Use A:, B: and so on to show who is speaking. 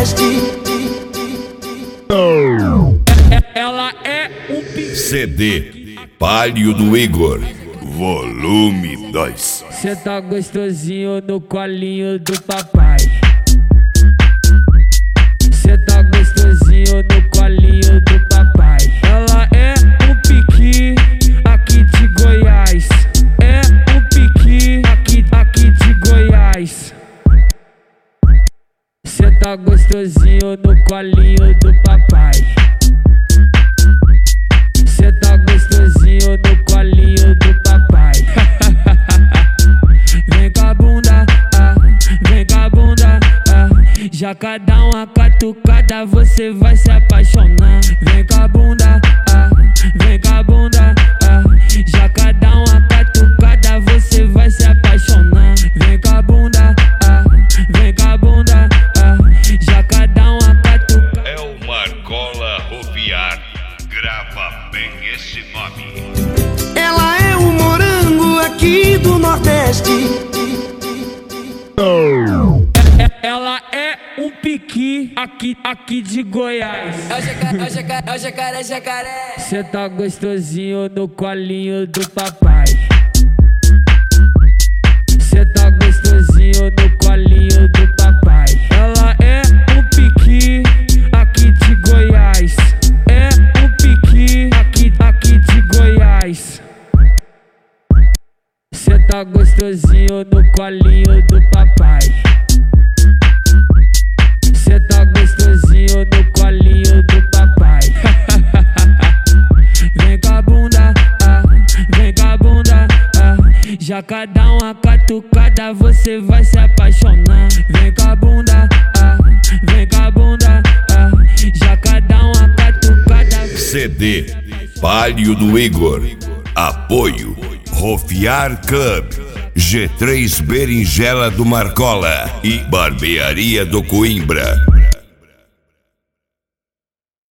A: Nordeste.
B: Ela é um
C: CD Palio do Igor, volume 2.
B: Cê tá gostosinho no colinho do papai. Cê tá gostosinho no colinho do papai. Ela é um piqui aqui de Goiás. É um piqui aqui de Goiás. Cê tá gostosinho no colinho do papai. Cê tá gostosinho no colinho do papai. Vem com a bunda, vem com a bunda, já cada uma catucada você vai se apaixonar. Vem com a bunda, vem com a bunda, já cada uma catucada você vai se apaixonar. Vem com a bunda, vem com a bunda, já cada uma catucada.
C: É o Marcola Roviar, grava bem esse nome.
A: Ela é um morango aqui do Nordeste.
B: Ela é um piqui aqui de Goiás.
D: É o jacaré.
B: Cê tá gostosinho no colinho do papai. Cê tá gostosinho no colinho do papai. Ela é um piqui aqui de Goiás. É um piqui aqui de Goiás. Cê tá gostosinho no colinho do papai. Cê tá gostosinho no colinho do papai. Vem com a bunda, vem com a bunda, já cada uma catucada você vai se apaixonar. Vem com a bunda, vem com a bunda, já cada uma catucada.
C: CD Palio do Igor, apoio Rofiar Club, G3 Berinjela do Marcola e Barbearia do Coimbra.